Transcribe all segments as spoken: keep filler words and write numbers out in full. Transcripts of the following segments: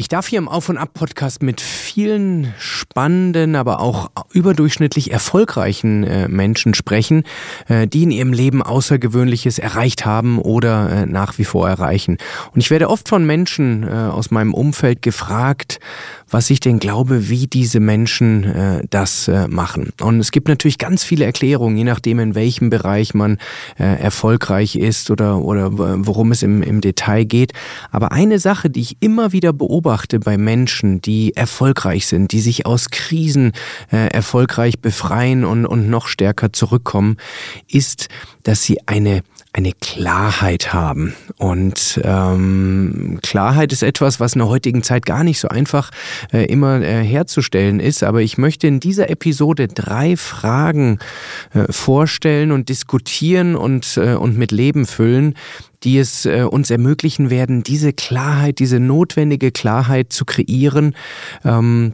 Ich darf hier im Auf- und Ab-Podcast mit vielen spannenden, aber auch überdurchschnittlich erfolgreichen äh, Menschen sprechen, äh, die in ihrem Leben Außergewöhnliches erreicht haben oder äh, nach wie vor erreichen. Und ich werde oft von Menschen äh, aus meinem Umfeld gefragt, was ich denn glaube, wie diese Menschen äh, das äh, machen. Und es gibt natürlich ganz viele Erklärungen, je nachdem, in welchem Bereich man äh, erfolgreich ist oder, oder worum es im, im Detail geht. Aber eine Sache, die ich immer wieder beobachte bei Menschen, die erfolgreich sind, die sich aus Krisen äh, erfolgreich befreien und, und noch stärker zurückkommen, ist, dass sie eine eine Klarheit haben. Und ähm, Klarheit ist etwas, was in der heutigen Zeit gar nicht so einfach äh, immer äh, herzustellen ist. Aber ich möchte in dieser Episode drei Fragen äh, vorstellen und diskutieren und, äh, und mit Leben füllen, die es äh, uns ermöglichen werden, diese Klarheit, diese notwendige Klarheit zu kreieren, ähm,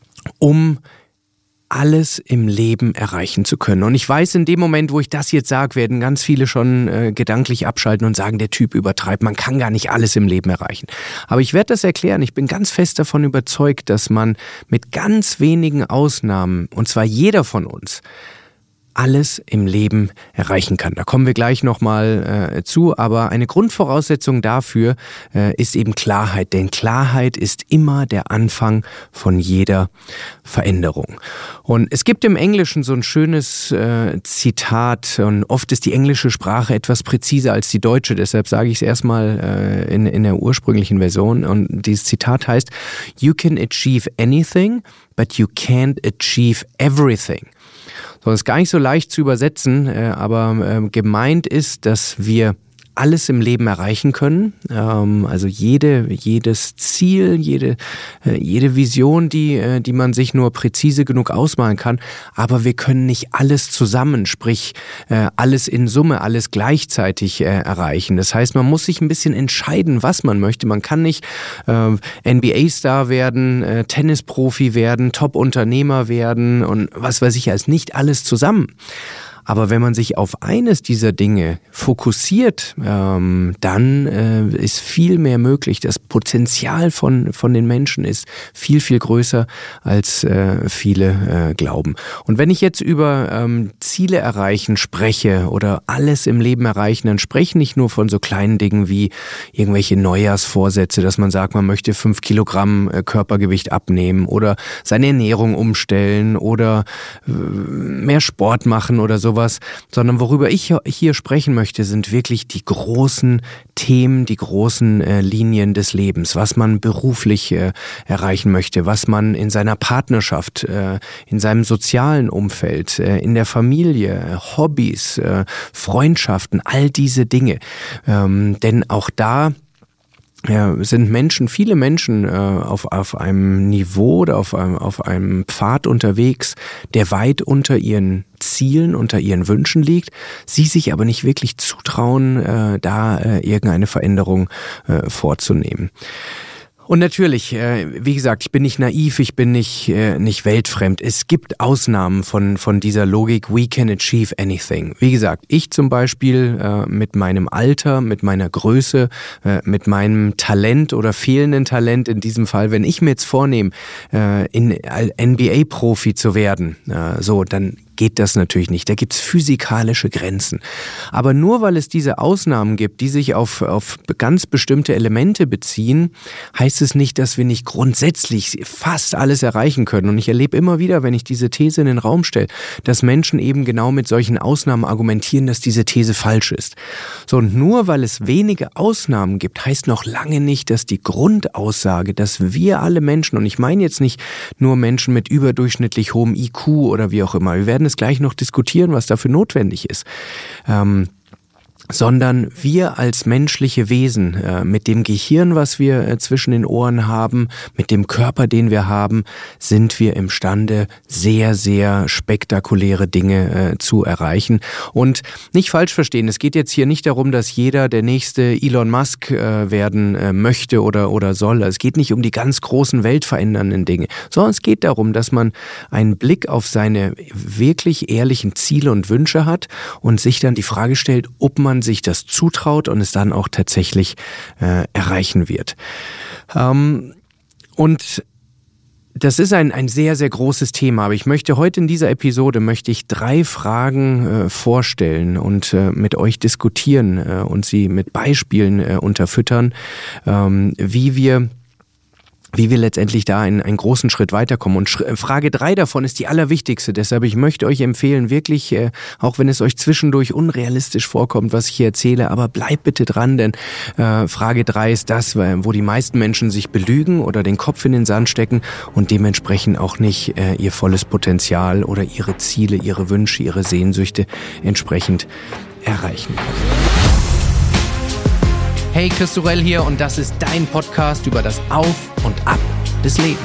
um alles im Leben erreichen zu können. Und ich weiß, in dem Moment, wo ich das jetzt sage, werden ganz viele schon äh, gedanklich abschalten und sagen, der Typ übertreibt, man kann gar nicht alles im Leben erreichen. Aber ich werde das erklären. Ich bin ganz fest davon überzeugt, dass man mit ganz wenigen Ausnahmen, und zwar jeder von uns, alles im Leben erreichen kann. Da kommen wir gleich nochmal äh, zu, aber eine Grundvoraussetzung dafür äh, ist eben Klarheit, denn Klarheit ist immer der Anfang von jeder Veränderung. Und es gibt im Englischen so ein schönes äh, Zitat, und oft ist die englische Sprache etwas präziser als die deutsche, deshalb sage ich es erstmal äh, in, in der ursprünglichen Version, und dieses Zitat heißt: You can achieve anything, but you can't achieve everything. So, das ist gar nicht so leicht zu übersetzen, äh, aber äh, gemeint ist, dass wir alles im Leben erreichen können, ähm, also jede, jedes Ziel, jede, äh, jede Vision, die, äh, die man sich nur präzise genug ausmalen kann, aber wir können nicht alles zusammen, sprich äh, alles in Summe, alles gleichzeitig äh, erreichen. Das heißt, man muss sich ein bisschen entscheiden, was man möchte. Man kann nicht äh, N B A-Star werden, äh, Tennisprofi werden, Top-Unternehmer werden und was weiß ich, als nicht alles zusammen. Aber wenn man sich auf eines dieser Dinge fokussiert, ähm, dann äh, ist viel mehr möglich. Das Potenzial von, von den Menschen ist viel, viel größer, als äh, viele äh, glauben. Und wenn ich jetzt über ähm, Ziele erreichen spreche oder alles im Leben erreichen, dann spreche ich nicht nur von so kleinen Dingen wie irgendwelche Neujahrsvorsätze, dass man sagt, man möchte fünf Kilogramm äh, Körpergewicht abnehmen oder seine Ernährung umstellen oder äh, mehr Sport machen oder sowas. Sondern worüber ich hier sprechen möchte, sind wirklich die großen Themen, die großen äh, Linien des Lebens, was man beruflich äh, erreichen möchte, was man in seiner Partnerschaft, äh, in seinem sozialen Umfeld, äh, in der Familie, Hobbys, äh, Freundschaften, all diese Dinge. Ähm, denn auch da Ja, sind Menschen, viele Menschen äh, auf, auf einem Niveau oder auf einem, auf einem Pfad unterwegs, der weit unter ihren Zielen, unter ihren Wünschen liegt, sie sich aber nicht wirklich zutrauen, äh, da äh, irgendeine Veränderung äh, vorzunehmen. Und natürlich, äh, wie gesagt, ich bin nicht naiv, ich bin nicht äh, nicht weltfremd. Es gibt Ausnahmen von von dieser Logik, we can achieve anything. Wie gesagt, ich zum Beispiel äh, mit meinem Alter, mit meiner Größe, äh, mit meinem Talent oder fehlenden Talent in diesem Fall, wenn ich mir jetzt vornehme, äh, in N B A-Profi zu werden, äh, so, dann geht das natürlich nicht. Da gibt's physikalische Grenzen. Aber nur weil es diese Ausnahmen gibt, die sich auf, auf ganz bestimmte Elemente beziehen, heißt es nicht, dass wir nicht grundsätzlich fast alles erreichen können. Und ich erlebe immer wieder, wenn ich diese These in den Raum stelle, dass Menschen eben genau mit solchen Ausnahmen argumentieren, dass diese These falsch ist. So, und nur weil es wenige Ausnahmen gibt, heißt noch lange nicht, dass die Grundaussage, dass wir alle Menschen, und ich meine jetzt nicht nur Menschen mit überdurchschnittlich hohem I Q oder wie auch immer, wir werden es gleich noch diskutieren, was dafür notwendig ist. Ähm, sondern wir als menschliche Wesen, äh, mit dem Gehirn, was wir äh, zwischen den Ohren haben, mit dem Körper, den wir haben, sind wir imstande, sehr, sehr spektakuläre Dinge äh, zu erreichen. Und nicht falsch verstehen, es geht jetzt hier nicht darum, dass jeder der nächste Elon Musk äh, werden äh, möchte oder, oder soll. Es geht nicht um die ganz großen weltverändernden Dinge, sondern es geht darum, dass man einen Blick auf seine wirklich ehrlichen Ziele und Wünsche hat und sich dann die Frage stellt, ob man sich das zutraut und es dann auch tatsächlich äh, erreichen wird. Ähm, Und das ist ein, ein sehr, sehr großes Thema, aber ich möchte heute in dieser Episode möchte ich drei Fragen äh, vorstellen und äh, mit euch diskutieren äh, und sie mit Beispielen äh, unterfüttern, ähm, wie wir wie wir letztendlich da einen, einen großen Schritt weiterkommen. Und Sch- Frage drei davon ist die allerwichtigste. Deshalb, ich möchte euch empfehlen, wirklich, äh, auch wenn es euch zwischendurch unrealistisch vorkommt, was ich hier erzähle, aber bleibt bitte dran, denn äh, Frage drei ist das, wo die meisten Menschen sich belügen oder den Kopf in den Sand stecken und dementsprechend auch nicht äh, ihr volles Potenzial oder ihre Ziele, ihre Wünsche, ihre Sehnsüchte entsprechend erreichen können. Hey, Chris Sorel hier und das ist dein Podcast über das Auf und Ab des Lebens.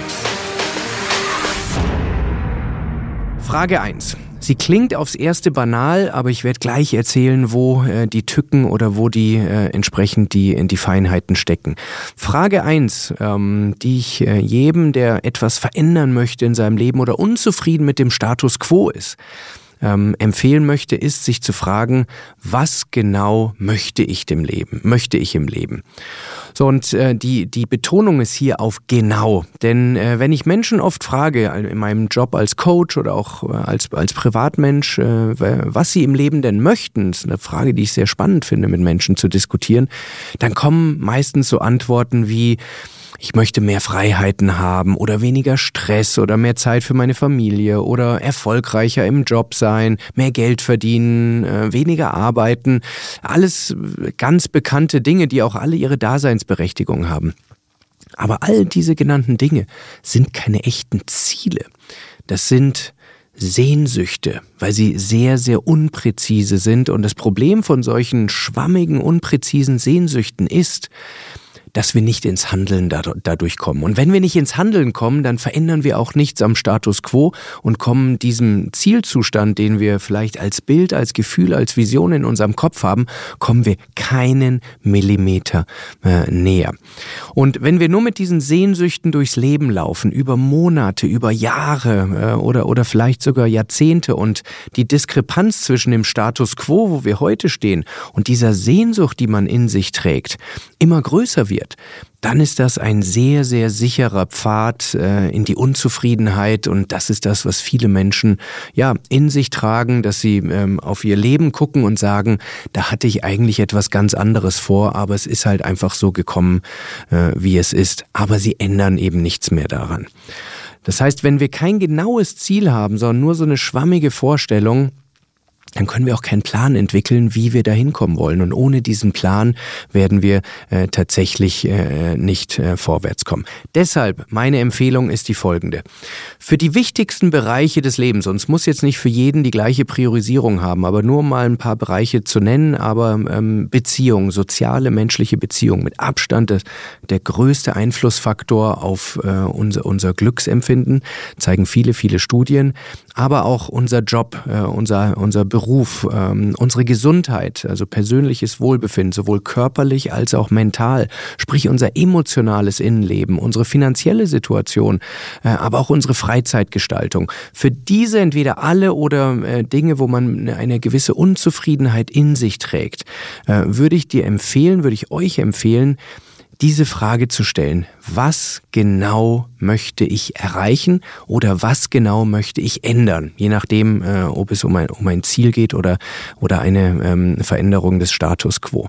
Frage eins. Sie klingt aufs Erste banal, aber ich werde gleich erzählen, wo äh, die Tücken oder wo die äh, entsprechend die, in die Feinheiten stecken. Frage eins, ähm, die ich äh, jedem, der etwas verändern möchte in seinem Leben oder unzufrieden mit dem Status quo ist, Ähm, empfehlen möchte, ist, sich zu fragen, was genau möchte ich dem Leben, möchte ich im Leben? So, und äh, die, die Betonung ist hier auf genau. Denn äh, wenn ich Menschen oft frage, in meinem Job als Coach oder auch äh, als, als Privatmensch, äh, was sie im Leben denn möchten, das ist eine Frage, die ich sehr spannend finde, mit Menschen zu diskutieren, dann kommen meistens so Antworten wie, ich möchte mehr Freiheiten haben oder weniger Stress oder mehr Zeit für meine Familie oder erfolgreicher im Job sein, mehr Geld verdienen, äh, weniger arbeiten. Alles ganz bekannte Dinge, die auch alle ihre Daseinsberechtigung haben. Aber all diese genannten Dinge sind keine echten Ziele. Das sind Sehnsüchte, weil sie sehr, sehr unpräzise sind. Und das Problem von solchen schwammigen, unpräzisen Sehnsüchten ist, dass wir nicht ins Handeln dadurch kommen. Und wenn wir nicht ins Handeln kommen, dann verändern wir auch nichts am Status quo und kommen diesem Zielzustand, den wir vielleicht als Bild, als Gefühl, als Vision in unserem Kopf haben, kommen wir keinen Millimeter äh, näher. Und wenn wir nur mit diesen Sehnsüchten durchs Leben laufen, über Monate, über Jahre äh, oder, oder vielleicht sogar Jahrzehnte und die Diskrepanz zwischen dem Status quo, wo wir heute stehen, und dieser Sehnsucht, die man in sich trägt, immer größer wird, dann ist das ein sehr, sehr sicherer Pfad äh, in die Unzufriedenheit und das ist das, was viele Menschen ja in sich tragen, dass sie ähm, auf ihr Leben gucken und sagen, da hatte ich eigentlich etwas ganz anderes vor, aber es ist halt einfach so gekommen, äh, wie es ist, aber sie ändern eben nichts mehr daran. Das heißt, wenn wir kein genaues Ziel haben, sondern nur so eine schwammige Vorstellung, dann können wir auch keinen Plan entwickeln, wie wir da hinkommen wollen. Und ohne diesen Plan werden wir äh, tatsächlich äh, nicht äh, vorwärts kommen. Deshalb, meine Empfehlung ist die folgende. Für die wichtigsten Bereiche des Lebens, und es muss jetzt nicht für jeden die gleiche Priorisierung haben, aber nur mal ein paar Bereiche zu nennen, aber ähm, Beziehungen, soziale, menschliche Beziehungen, mit Abstand das, der größte Einflussfaktor auf äh, unser, unser Glücksempfinden, zeigen viele, viele Studien, aber auch unser Job, äh, unser, unser Beruf, Beruf, ähm, unsere Gesundheit, also persönliches Wohlbefinden, sowohl körperlich als auch mental, sprich unser emotionales Innenleben, unsere finanzielle Situation, äh, aber auch unsere Freizeitgestaltung. Für diese entweder alle oder äh, Dinge, wo man eine gewisse Unzufriedenheit in sich trägt, äh, würde ich dir empfehlen, würde ich euch empfehlen, diese Frage zu stellen, was genau möchte ich erreichen oder was genau möchte ich ändern, je nachdem, äh, ob es um ein, um ein Ziel geht oder, oder eine ähm, Veränderung des Status quo.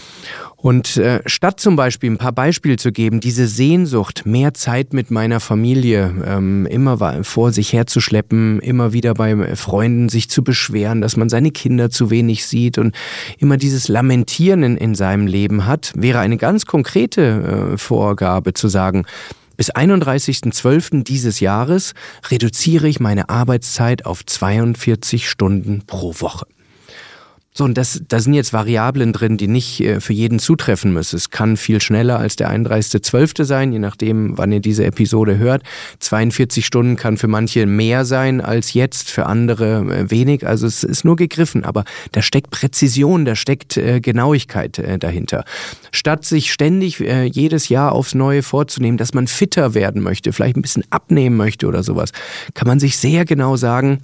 Und äh, statt zum Beispiel ein paar Beispiele zu geben, diese Sehnsucht, mehr Zeit mit meiner Familie ähm, immer vor sich herzuschleppen, immer wieder bei Freunden sich zu beschweren, dass man seine Kinder zu wenig sieht und immer dieses Lamentieren in, in seinem Leben hat, wäre eine ganz konkrete äh, Vorgabe zu sagen, bis einunddreißigsten zwölften dieses Jahres reduziere ich meine Arbeitszeit auf zweiundvierzig Stunden pro Woche. So, und das, da sind jetzt Variablen drin, die nicht äh, für jeden zutreffen müssen. Es kann viel schneller als der einunddreißigste zwölfte sein, je nachdem, wann ihr diese Episode hört. zweiundvierzig Stunden kann für manche mehr sein als jetzt, für andere äh, wenig. Also es ist nur gegriffen, aber da steckt Präzision, da steckt äh, Genauigkeit äh, dahinter. Statt sich ständig äh, jedes Jahr aufs Neue vorzunehmen, dass man fitter werden möchte, vielleicht ein bisschen abnehmen möchte oder sowas, kann man sich sehr genau sagen,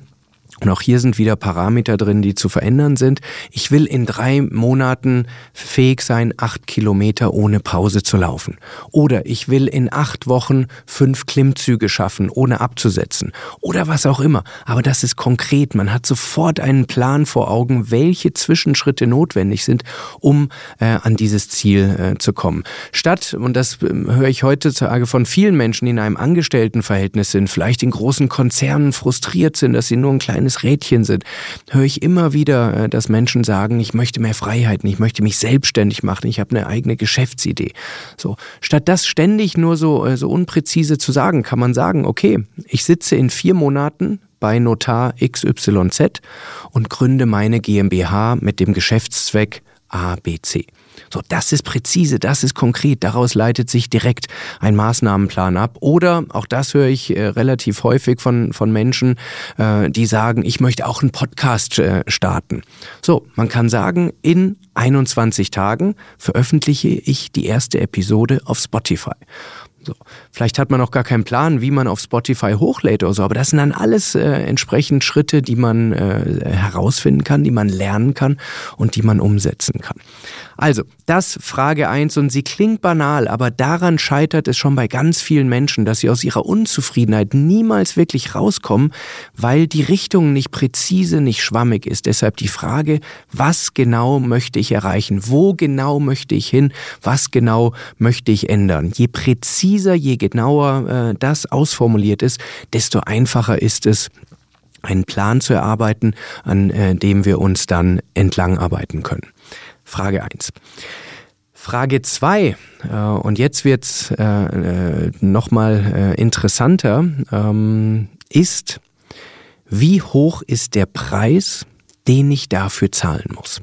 Und auch hier sind wieder Parameter drin, die zu verändern sind. Ich will in drei Monaten fähig sein, acht Kilometer ohne Pause zu laufen. Oder ich will in acht Wochen fünf Klimmzüge schaffen, ohne abzusetzen. Oder was auch immer. Aber das ist konkret. Man hat sofort einen Plan vor Augen, welche Zwischenschritte notwendig sind, um äh, an dieses Ziel äh, zu kommen. Statt, und das äh, höre ich heutzutage von vielen Menschen, die in einem Angestelltenverhältnis sind, vielleicht in großen Konzernen frustriert sind, dass sie nur ein kleines Rädchen sind, höre ich immer wieder, dass Menschen sagen, ich möchte mehr Freiheiten, ich möchte mich selbstständig machen, ich habe eine eigene Geschäftsidee. So, statt das ständig nur so, so unpräzise zu sagen, kann man sagen, okay, ich sitze in vier Monaten bei Notar X Y Z und gründe meine GmbH mit dem Geschäftszweck A B C. So, das ist präzise, das ist konkret, daraus leitet sich direkt ein Maßnahmenplan ab. Oder, auch das höre ich äh, relativ häufig von, von Menschen, äh, die sagen, ich möchte auch einen Podcast äh, starten. So, man kann sagen, in einundzwanzig Tagen veröffentliche ich die erste Episode auf Spotify. So. Vielleicht hat man auch gar keinen Plan, wie man auf Spotify hochlädt oder so, aber das sind dann alles äh, entsprechend Schritte, die man äh, herausfinden kann, die man lernen kann und die man umsetzen kann. Also, das Frage eins, und sie klingt banal, aber daran scheitert es schon bei ganz vielen Menschen, dass sie aus ihrer Unzufriedenheit niemals wirklich rauskommen, weil die Richtung nicht präzise, nicht schwammig ist. Deshalb die Frage, was genau möchte ich erreichen? Wo genau möchte ich hin? Was genau möchte ich ändern? Je präziser, je genauer äh, das ausformuliert ist, desto einfacher ist es, einen Plan zu erarbeiten, an äh, dem wir uns dann entlang arbeiten können. Frage eins. Frage zwei, äh, und jetzt wird's äh, äh, nochmal äh, interessanter, ähm, ist, wie hoch ist der Preis, den ich dafür zahlen muss?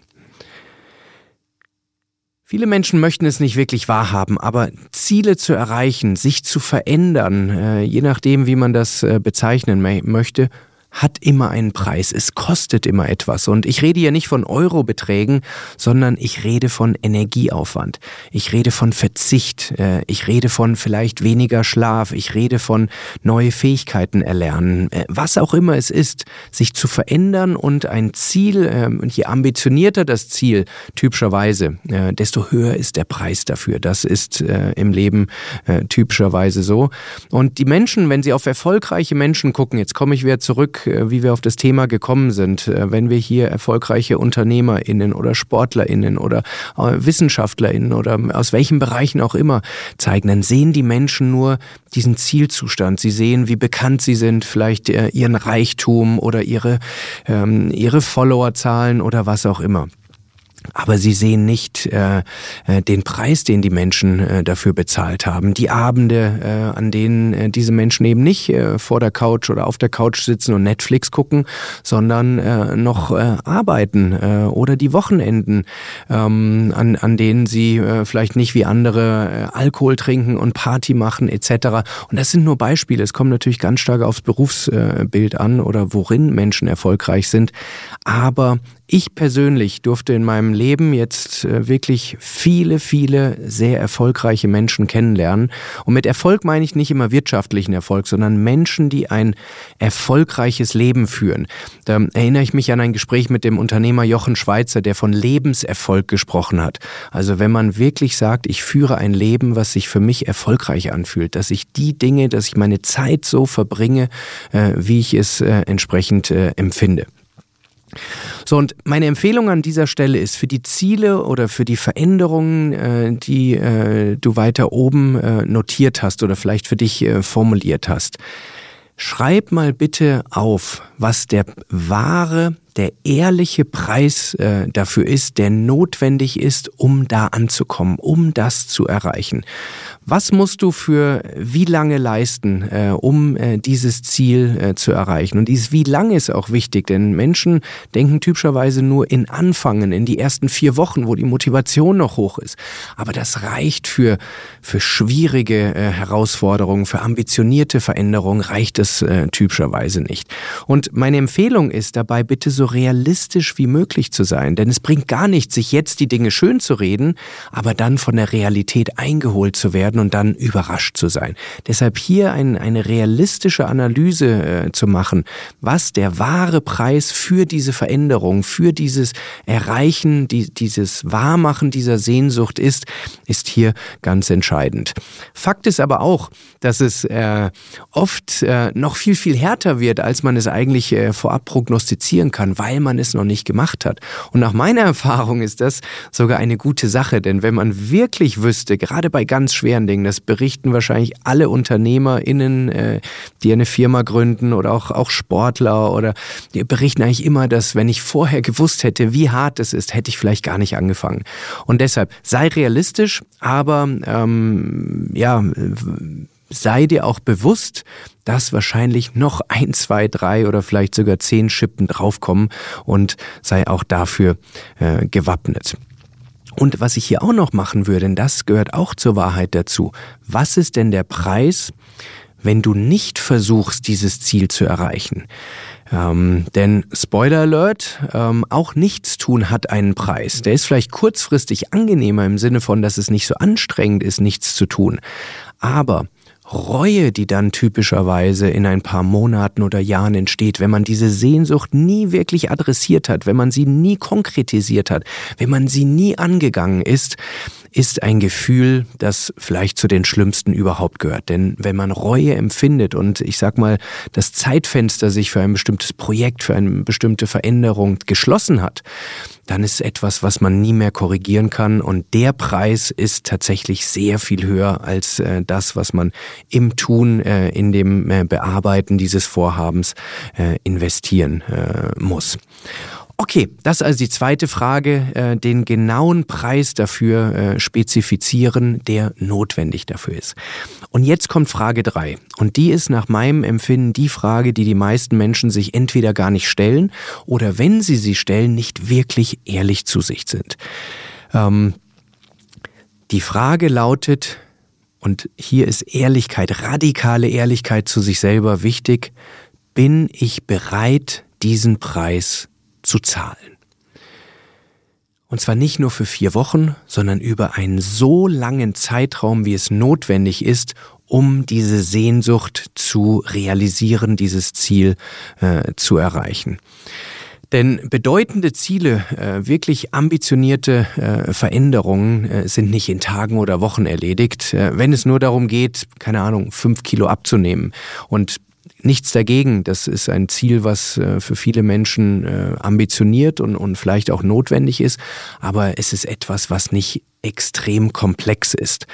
Viele Menschen möchten es nicht wirklich wahrhaben, aber Ziele zu erreichen, sich zu verändern, äh, je nachdem, wie man das äh, bezeichnen me- möchte, hat immer einen Preis. Es kostet immer etwas. Und ich rede hier nicht von Eurobeträgen, sondern ich rede von Energieaufwand. Ich rede von Verzicht. Ich rede von vielleicht weniger Schlaf. Ich rede von neue Fähigkeiten erlernen. Was auch immer es ist, sich zu verändern und ein Ziel, und je ambitionierter das Ziel, typischerweise, desto höher ist der Preis dafür. Das ist im Leben typischerweise so. Und die Menschen, wenn sie auf erfolgreiche Menschen gucken, jetzt komme ich wieder zurück, wie wir auf das Thema gekommen sind, wenn wir hier erfolgreiche UnternehmerInnen oder SportlerInnen oder WissenschaftlerInnen oder aus welchen Bereichen auch immer zeigen, dann sehen die Menschen nur diesen Zielzustand. Sie sehen, wie bekannt sie sind, vielleicht ihren Reichtum oder ihre, ähm, ihre Followerzahlen oder was auch immer. Aber sie sehen nicht äh, den Preis, den die Menschen äh, dafür bezahlt haben. Die Abende, äh, an denen äh, diese Menschen eben nicht äh, vor der Couch oder auf der Couch sitzen und Netflix gucken, sondern äh, noch äh, arbeiten äh, oder die Wochenenden, ähm, an, an denen sie äh, vielleicht nicht wie andere äh, Alkohol trinken und Party machen et cetera. Und das sind nur Beispiele. Es kommt natürlich ganz stark aufs Berufsbild äh, an oder worin Menschen erfolgreich sind. Aber ich persönlich durfte in meinem Leben jetzt wirklich viele, viele sehr erfolgreiche Menschen kennenlernen. Und mit Erfolg meine ich nicht immer wirtschaftlichen Erfolg, sondern Menschen, die ein erfolgreiches Leben führen. Da erinnere ich mich an ein Gespräch mit dem Unternehmer Jochen Schweizer, der von Lebenserfolg gesprochen hat. Also wenn man wirklich sagt, ich führe ein Leben, was sich für mich erfolgreich anfühlt, dass ich die Dinge, dass ich meine Zeit so verbringe, wie ich es entsprechend empfinde. So, und meine Empfehlung an dieser Stelle ist für die Ziele oder für die Veränderungen, äh, die äh, du weiter oben äh, notiert hast oder vielleicht für dich äh, formuliert hast. Schreib mal bitte auf, was der wahre, der ehrliche Preis äh, dafür ist, der notwendig ist, um da anzukommen, um das zu erreichen. Was musst du für wie lange leisten, äh, um äh, dieses Ziel äh, zu erreichen? Und dieses wie lange ist auch wichtig, denn Menschen denken typischerweise nur in Anfangen, in die ersten vier Wochen, wo die Motivation noch hoch ist. Aber das reicht für, für schwierige äh, Herausforderungen, für ambitionierte Veränderungen reicht es äh, typischerweise nicht. Und meine Empfehlung ist dabei, bitte so realistisch wie möglich zu sein. Denn es bringt gar nichts, sich jetzt die Dinge schön zu reden, aber dann von der Realität eingeholt zu werden und dann überrascht zu sein. Deshalb hier ein, eine realistische Analyse äh, zu machen, was der wahre Preis für diese Veränderung, für dieses Erreichen, die, dieses Wahrmachen dieser Sehnsucht ist, ist hier ganz entscheidend. Fakt ist aber auch, dass es äh, oft äh, noch viel, viel härter wird, als man es eigentlich äh, vorab prognostizieren kann, weil man es noch nicht gemacht hat. Und nach meiner Erfahrung ist das sogar eine gute Sache, denn wenn man wirklich wüsste, gerade bei ganz schweren Dingen, das berichten wahrscheinlich alle UnternehmerInnen, äh, die eine Firma gründen oder auch, auch Sportler oder die berichten eigentlich immer, dass wenn ich vorher gewusst hätte, wie hart es ist, hätte ich vielleicht gar nicht angefangen. Und deshalb sei realistisch, aber ähm, ja, sei dir auch bewusst, dass wahrscheinlich noch ein, zwei, drei oder vielleicht sogar zehn Schippen draufkommen und sei auch dafür äh, gewappnet. Und was ich hier auch noch machen würde, denn das gehört auch zur Wahrheit dazu, was ist denn der Preis, wenn du nicht versuchst, dieses Ziel zu erreichen? Ähm, denn Spoiler Alert, ähm, auch Nichtstun hat einen Preis. Der ist vielleicht kurzfristig angenehmer im Sinne von, dass es nicht so anstrengend ist, nichts zu tun. Aber Reue, die dann typischerweise in ein paar Monaten oder Jahren entsteht, wenn man diese Sehnsucht nie wirklich adressiert hat, wenn man sie nie konkretisiert hat, wenn man sie nie angegangen ist, ist ein Gefühl, das vielleicht zu den schlimmsten überhaupt gehört. Denn wenn man Reue empfindet und ich sag mal, das Zeitfenster sich für ein bestimmtes Projekt, für eine bestimmte Veränderung geschlossen hat, dann ist es etwas, was man nie mehr korrigieren kann und der Preis ist tatsächlich sehr viel höher als äh, das, was man im Tun, äh, in dem äh, Bearbeiten dieses Vorhabens äh, investieren äh, muss. Okay, das ist also die zweite Frage, äh, den genauen Preis dafür äh, spezifizieren, der notwendig dafür ist. Und jetzt kommt Frage drei. Und die ist nach meinem Empfinden die Frage, die die meisten Menschen sich entweder gar nicht stellen oder wenn sie sie stellen, nicht wirklich ehrlich zu sich sind. Ähm, die Frage lautet, und hier ist Ehrlichkeit, radikale Ehrlichkeit zu sich selber wichtig, bin ich bereit, diesen Preis zu zahlen? Und zwar nicht nur für vier Wochen, sondern über einen so langen Zeitraum, wie es notwendig ist, um diese Sehnsucht zu realisieren, dieses Ziel äh, zu erreichen. Denn bedeutende Ziele, äh, wirklich ambitionierte äh, Veränderungen äh, sind nicht in Tagen oder Wochen erledigt. Äh, wenn es nur darum geht, keine Ahnung, fünf Kilo abzunehmen und nichts dagegen, das ist ein Ziel, was äh, für viele Menschen äh, ambitioniert und, und vielleicht auch notwendig ist, aber es ist etwas, was nicht extrem komplex ist.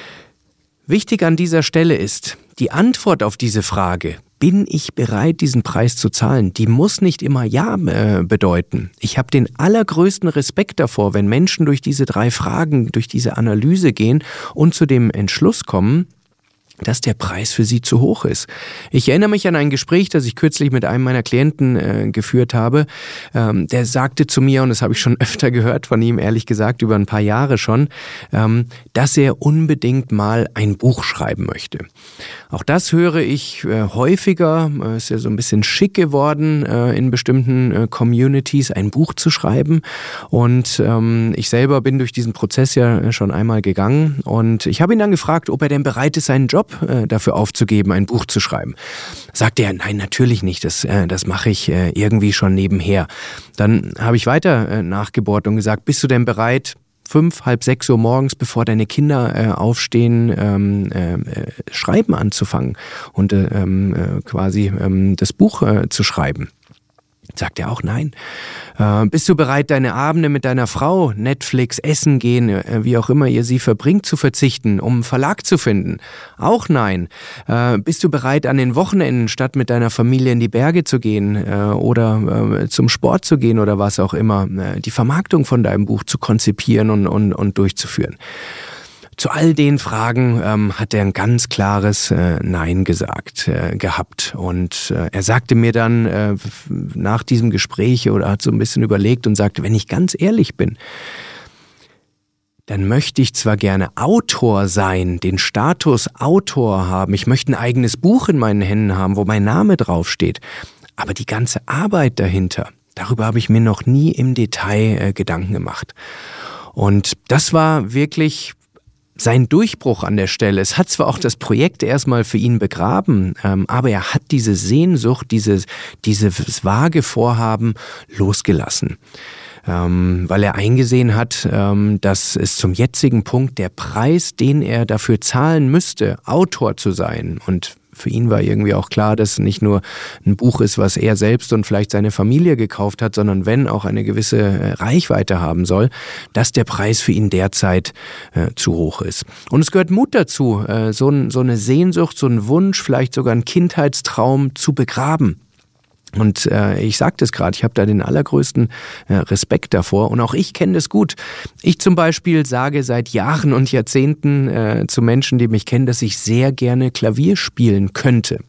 Wichtig an dieser Stelle ist, die Antwort auf diese Frage, bin ich bereit, diesen Preis zu zahlen, die muss nicht immer Ja äh, bedeuten. Ich habe den allergrößten Respekt davor, wenn Menschen durch diese drei Fragen, durch diese Analyse gehen und zu dem Entschluss kommen, dass der Preis für sie zu hoch ist. Ich erinnere mich an ein Gespräch, das ich kürzlich mit einem meiner Klienten äh, geführt habe. Ähm, der sagte zu mir, und das habe ich schon öfter gehört von ihm, ehrlich gesagt, über ein paar Jahre schon, ähm, dass er unbedingt mal ein Buch schreiben möchte. Auch das höre ich äh, häufiger. Es ist ja so ein bisschen schick geworden, äh, in bestimmten äh, Communities ein Buch zu schreiben. Und ähm, ich selber bin durch diesen Prozess ja schon einmal gegangen. Und ich habe ihn dann gefragt, ob er denn bereit ist, seinen Job dafür aufzugeben, ein Buch zu schreiben. Sagte er, nein, natürlich nicht, das, das mache ich irgendwie schon nebenher. Dann habe ich weiter nachgebohrt und gesagt, bist du denn bereit, fünf, halb sechs Uhr morgens, bevor deine Kinder aufstehen, ähm, äh, schreiben anzufangen und äh, quasi äh, das Buch äh, zu schreiben? Sagt er auch nein. Äh, bist du bereit, deine Abende mit deiner Frau, Netflix, Essen gehen, äh, wie auch immer ihr sie verbringt, zu verzichten, um einen Verlag zu finden? Auch nein. Äh, bist du bereit, an den Wochenenden statt mit deiner Familie in die Berge zu gehen äh, oder äh, zum Sport zu gehen oder was auch immer, äh, die Vermarktung von deinem Buch zu konzipieren und, und, und durchzuführen? Zu all den Fragen ähm, hat er ein ganz klares äh, Nein gesagt äh, gehabt. Und äh, er sagte mir dann äh, nach diesem Gespräch oder hat so ein bisschen überlegt und sagte, wenn ich ganz ehrlich bin, dann möchte ich zwar gerne Autor sein, den Status Autor haben, ich möchte ein eigenes Buch in meinen Händen haben, wo mein Name draufsteht, aber die ganze Arbeit dahinter, Darüber habe ich mir noch nie im Detail äh, Gedanken gemacht. Und das war wirklich sein Durchbruch an der Stelle. Es hat zwar auch das Projekt erstmal für ihn begraben, ähm, aber er hat diese Sehnsucht, dieses, dieses vage Vorhaben losgelassen. Ähm, weil er eingesehen hat, ähm, dass es zum jetzigen Punkt der Preis, den er dafür zahlen müsste, Autor zu sein, und für ihn war irgendwie auch klar, dass es nicht nur ein Buch ist, was er selbst und vielleicht seine Familie gekauft hat, sondern wenn auch eine gewisse Reichweite haben soll, dass der Preis für ihn derzeit äh, zu hoch ist. Und es gehört Mut dazu, äh, so, ein, so eine Sehnsucht, so einen Wunsch, vielleicht sogar einen Kindheitstraum zu begraben. Und äh, ich sagte es gerade, ich habe da den allergrößten äh, Respekt davor, und auch ich kenne das gut. Ich zum Beispiel sage seit Jahren und Jahrzehnten äh, zu Menschen, die mich kennen, dass ich sehr gerne Klavier spielen könnte.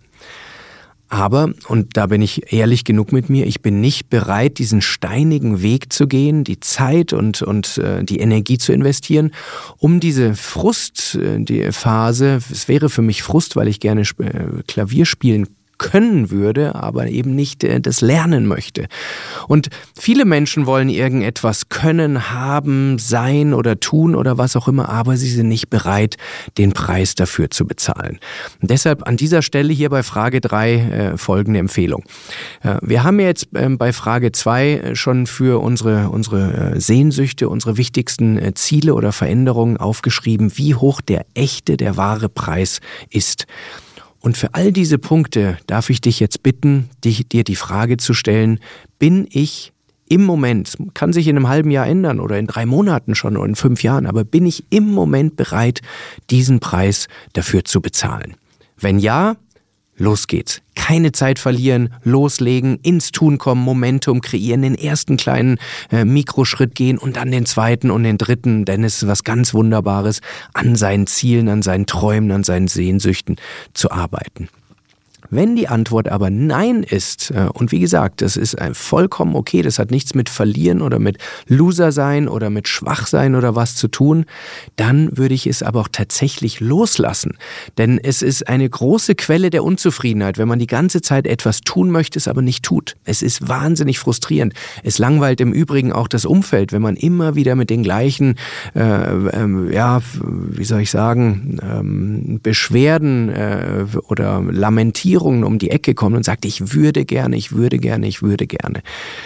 Aber, und da bin ich ehrlich genug mit mir, ich bin nicht bereit, diesen steinigen Weg zu gehen, die Zeit und, und äh, die Energie zu investieren, um diese Frust, äh, die Phase, es wäre für mich Frust, weil ich gerne sp- äh, Klavier spielen könnte, können würde, aber eben nicht äh, das lernen möchte. Und viele Menschen wollen irgendetwas können, haben, sein oder tun oder was auch immer, aber sie sind nicht bereit, den Preis dafür zu bezahlen. Und deshalb an dieser Stelle hier bei Frage drei äh, folgende Empfehlung. Äh, wir haben jetzt äh, bei Frage zwei schon für unsere, unsere äh, Sehnsüchte, unsere wichtigsten äh, Ziele oder Veränderungen aufgeschrieben, wie hoch der echte, der wahre Preis ist. Und für all diese Punkte darf ich dich jetzt bitten, dich, dir die Frage zu stellen, bin ich im Moment, kann sich in einem halben Jahr ändern oder in drei Monaten schon oder in fünf Jahren, aber bin ich im Moment bereit, diesen Preis dafür zu bezahlen? Wenn ja, los geht's. Keine Zeit verlieren, loslegen, ins Tun kommen, Momentum kreieren, den ersten kleinen äh, Mikroschritt gehen und dann den zweiten und den dritten, denn es ist was ganz Wunderbares, an seinen Zielen, an seinen Träumen, an seinen Sehnsüchten zu arbeiten. Wenn die Antwort aber Nein ist, und wie gesagt, das ist vollkommen okay, das hat nichts mit Verlieren oder mit Loser sein oder mit Schwachsein oder was zu tun, dann würde ich es aber auch tatsächlich loslassen. Denn es ist eine große Quelle der Unzufriedenheit, wenn man die ganze Zeit etwas tun möchte, es aber nicht tut. Es ist wahnsinnig frustrierend. Es langweilt im Übrigen auch das Umfeld, wenn man immer wieder mit den gleichen, äh, ähm, ja, wie soll ich sagen, ähm, Beschwerden äh, oder Lamentierungen um die Ecke kommt und sagt, ich würde gerne, ich würde gerne, ich würde gerne.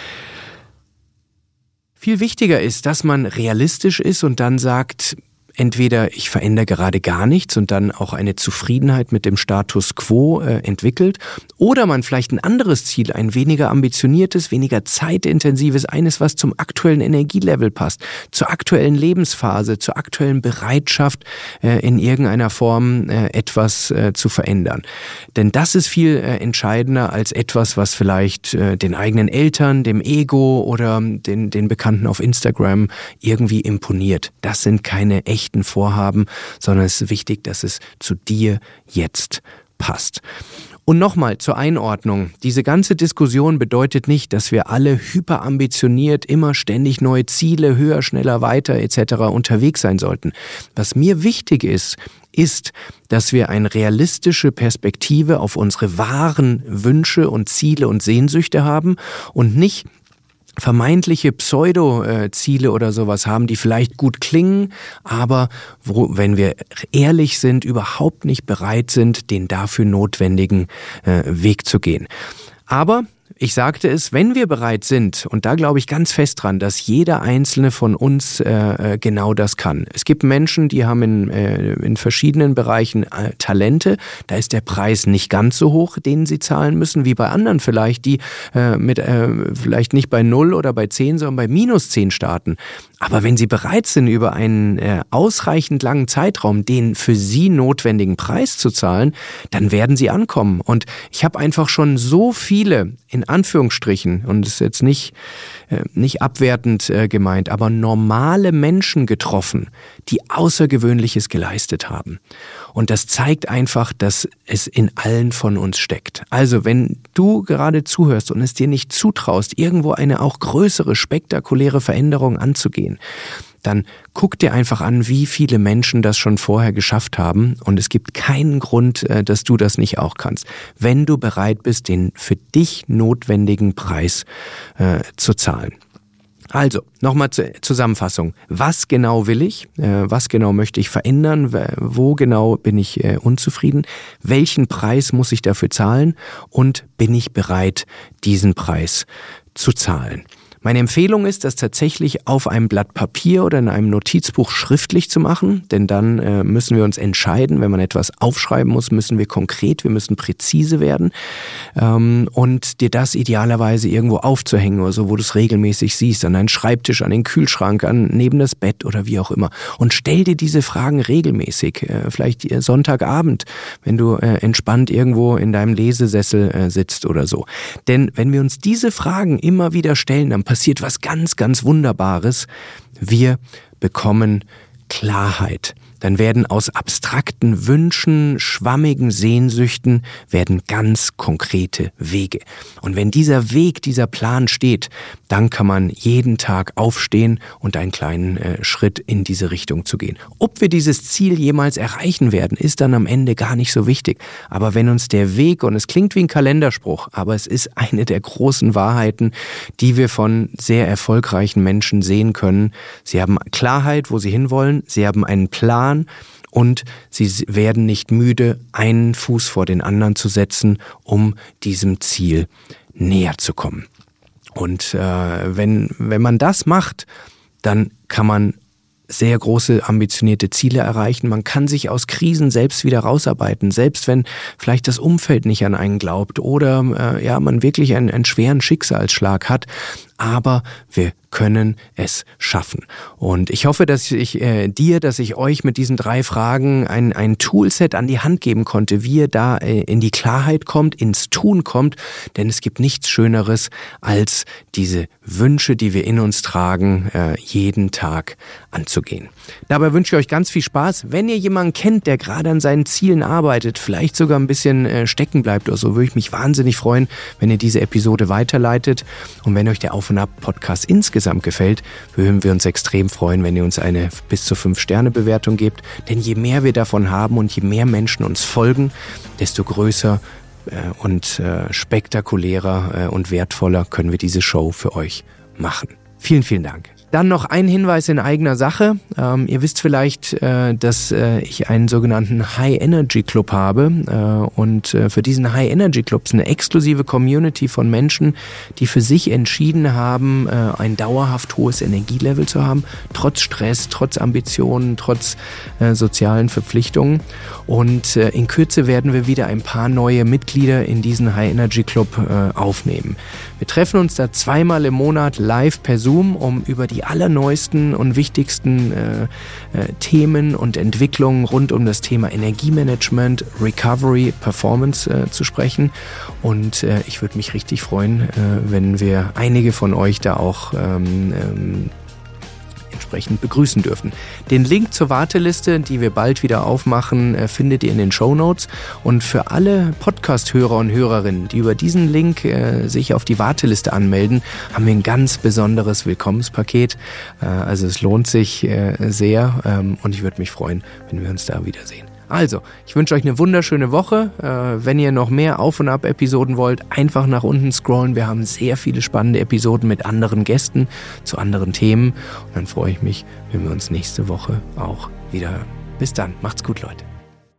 Viel wichtiger ist, dass man realistisch ist und dann sagt, entweder ich verändere gerade gar nichts und dann auch eine Zufriedenheit mit dem Status quo äh, entwickelt, oder man vielleicht ein anderes Ziel, ein weniger ambitioniertes, weniger zeitintensives, eines, was zum aktuellen Energielevel passt, zur aktuellen Lebensphase, zur aktuellen Bereitschaft, äh, in irgendeiner Form äh, etwas äh, zu verändern. Denn das ist viel äh, entscheidender als etwas, was vielleicht äh, den eigenen Eltern, dem Ego oder den, den Bekannten auf Instagram irgendwie imponiert. Das sind keine echten Vorhaben, sondern es ist wichtig, dass es zu dir jetzt passt. Und nochmal zur Einordnung. Diese ganze Diskussion bedeutet nicht, dass wir alle hyperambitioniert, immer ständig neue Ziele, höher, schneller, weiter et cetera unterwegs sein sollten. Was mir wichtig ist, ist, dass wir eine realistische Perspektive auf unsere wahren Wünsche und Ziele und Sehnsüchte haben und nicht vermeintliche Pseudo-Ziele oder sowas haben, die vielleicht gut klingen, aber wo, wenn wir ehrlich sind, überhaupt nicht bereit sind, den dafür notwendigen äh, Weg zu gehen. Aber ich sagte es, wenn wir bereit sind, und da glaube ich ganz fest dran, dass jeder Einzelne von uns äh, genau das kann. Es gibt Menschen, die haben in, äh, in verschiedenen Bereichen äh, Talente, da ist der Preis nicht ganz so hoch, den sie zahlen müssen, wie bei anderen vielleicht, die äh, mit äh, vielleicht nicht bei null oder bei zehn, sondern bei minus zehn starten. Aber wenn sie bereit sind, über einen äh, ausreichend langen Zeitraum den für sie notwendigen Preis zu zahlen, dann werden sie ankommen. Und ich habe einfach schon so viele, in Anführungsstrichen, und das ist jetzt nicht, äh, nicht abwertend äh, gemeint, aber normale Menschen getroffen, die Außergewöhnliches geleistet haben. Und das zeigt einfach, dass es in allen von uns steckt. Also wenn du gerade zuhörst und es dir nicht zutraust, irgendwo eine auch größere, spektakuläre Veränderung anzugehen, dann guck dir einfach an, wie viele Menschen das schon vorher geschafft haben und es gibt keinen Grund, dass du das nicht auch kannst, wenn du bereit bist, den für dich notwendigen Preis äh, zu zahlen. Also, nochmal zur Zusammenfassung. Was genau will ich? Äh, was genau möchte ich verändern? Wo genau bin ich äh, unzufrieden? Welchen Preis muss ich dafür zahlen? Und bin ich bereit, diesen Preis zu zahlen? Meine Empfehlung ist, das tatsächlich auf einem Blatt Papier oder in einem Notizbuch schriftlich zu machen, denn dann äh, müssen wir uns entscheiden. Wenn man etwas aufschreiben muss, müssen wir konkret, wir müssen präzise werden ähm, und dir das idealerweise irgendwo aufzuhängen oder so, wo du es regelmäßig siehst, an deinen Schreibtisch, an den Kühlschrank, an neben das Bett oder wie auch immer. Und stell dir diese Fragen regelmäßig, äh, vielleicht Sonntagabend, wenn du äh, entspannt irgendwo in deinem Lesesessel äh, sitzt oder so. Denn wenn wir uns diese Fragen immer wieder stellen, dann passiert was ganz, ganz Wunderbares. Wir bekommen Klarheit. Dann werden aus abstrakten Wünschen, schwammigen Sehnsüchten, werden ganz konkrete Wege. Und wenn dieser Weg, dieser Plan steht, dann kann man jeden Tag aufstehen und einen kleinen äh, Schritt in diese Richtung zu gehen. Ob wir dieses Ziel jemals erreichen werden, ist dann am Ende gar nicht so wichtig. Aber wenn uns der Weg, und es klingt wie ein Kalenderspruch, aber es ist eine der großen Wahrheiten, die wir von sehr erfolgreichen Menschen sehen können. Sie haben Klarheit, wo sie hinwollen, sie haben einen Plan, und sie werden nicht müde, einen Fuß vor den anderen zu setzen, um diesem Ziel näher zu kommen. Und äh, wenn, wenn man das macht, dann kann man sehr große, ambitionierte Ziele erreichen. Man kann sich aus Krisen selbst wieder rausarbeiten, selbst wenn vielleicht das Umfeld nicht an einen glaubt oder äh, ja, man wirklich einen, einen schweren Schicksalsschlag hat. Aber wir können es schaffen. Und ich hoffe, dass ich äh, dir, dass ich euch mit diesen drei Fragen ein, ein Toolset an die Hand geben konnte, wie ihr da äh, in die Klarheit kommt, ins Tun kommt. Denn es gibt nichts Schöneres, als diese Wünsche, die wir in uns tragen, äh, jeden Tag anzugehen. Dabei wünsche ich euch ganz viel Spaß. Wenn ihr jemanden kennt, der gerade an seinen Zielen arbeitet, vielleicht sogar ein bisschen äh, stecken bleibt oder so, würde ich mich wahnsinnig freuen, wenn ihr diese Episode weiterleitet. Und wenn euch der Auf und Ab Podcast insgesamt gefällt, würden wir uns extrem freuen, wenn ihr uns eine bis zu fünf Sterne Bewertung gebt. Denn je mehr wir davon haben und je mehr Menschen uns folgen, desto größer äh, und äh, spektakulärer äh, und wertvoller können wir diese Show für euch machen. Vielen, vielen Dank. Dann noch ein Hinweis in eigener Sache. Ähm, ihr wisst vielleicht, äh, dass äh, ich einen sogenannten High Energy Club habe. Äh, und äh, für diesen High Energy Club ist eine exklusive Community von Menschen, die für sich entschieden haben, äh, ein dauerhaft hohes Energielevel zu haben, trotz Stress, trotz Ambitionen, trotz äh, sozialen Verpflichtungen. Und äh, in Kürze werden wir wieder ein paar neue Mitglieder in diesen High Energy Club äh, aufnehmen. Wir treffen uns da zweimal im Monat live per Zoom, um über die allerneuesten und wichtigsten äh, äh, Themen und Entwicklungen rund um das Thema Energiemanagement, Recovery, Performance äh, zu sprechen. Und äh, ich würde mich richtig freuen, äh, wenn wir einige von euch da auch ähm, ähm, entsprechend begrüßen dürfen. Den Link zur Warteliste, die wir bald wieder aufmachen, findet ihr in den Shownotes. Und für alle Podcast-Hörer und Hörerinnen, die über diesen Link äh, sich auf die Warteliste anmelden, haben wir ein ganz besonderes Willkommenspaket. Äh, also es lohnt sich äh, sehr ähm, und ich würde mich freuen, wenn wir uns da wiedersehen. Also, ich wünsche euch eine wunderschöne Woche. Äh, wenn ihr noch mehr Auf- und Ab-Episoden wollt, einfach nach unten scrollen. Wir haben sehr viele spannende Episoden mit anderen Gästen zu anderen Themen. Und dann freue ich mich, wenn wir uns nächste Woche auch wieder hören. Bis dann, macht's gut, Leute.